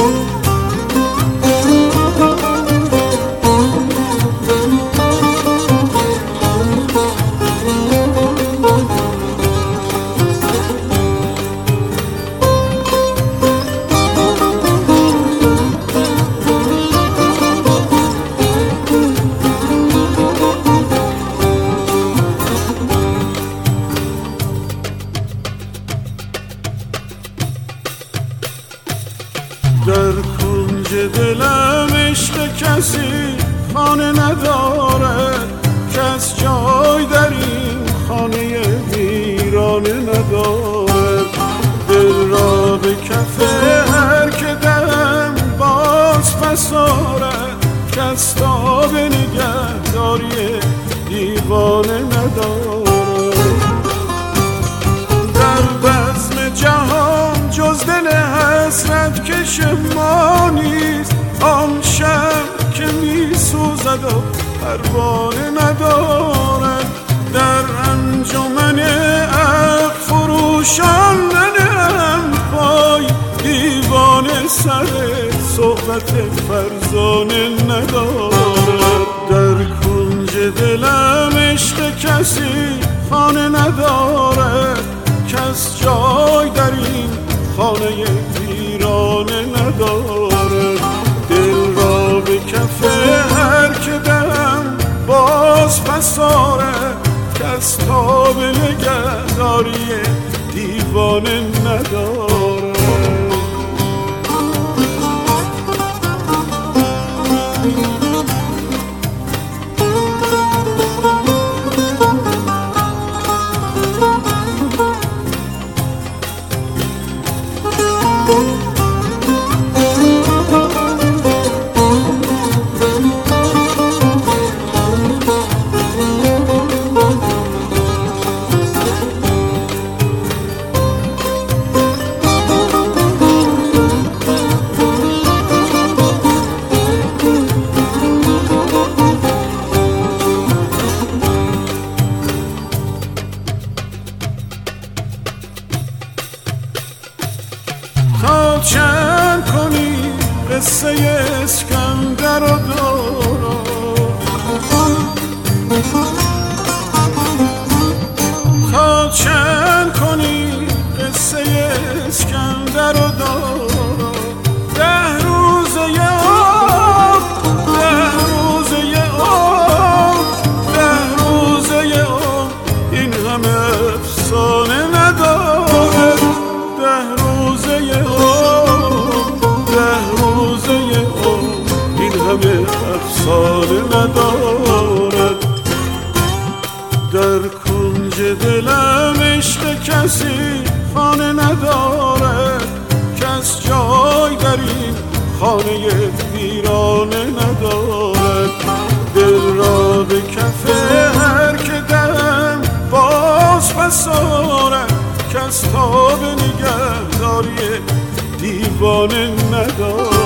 در کنج دلم عشق کسی خانه نداره، کس جای در این خانه ویرانه نداره. دل را به کف هر که دم باز فساره، کس تا به نگهداری دیوانه نداره. در بزم جهان جز دل حسرت کش ما نیست، آن شب که می سوزد و پروانه ندارد. در انجمن عقل فروشان ننهم پای، دیوانه سر صحبت فرزانه ندارد. در کنج دلم عشق کسی خانه نداره، کس جای در این خانه ویرانه نداره. دل را به کف هر که دم باز فساره، کس تا به نگهداری دیوانه نداره. تا چند کنی قصه اسکندر و دوران، تا چند کنی قصه اسکندر و دوران. 10 روزه عمر، 10 روزه عمر، 10 روزه عمر، این همه افسانه نداره. 10 روزه عمر، 10 روزه عمر، این همه افسانه ندارد. در کنج دلم عشق کسی خانه نداره، کس جای در این خانه ویرانه ندارد. دل را به کف هر که دم باز فساره، کس تا به نگهداری دیوانه ندارد.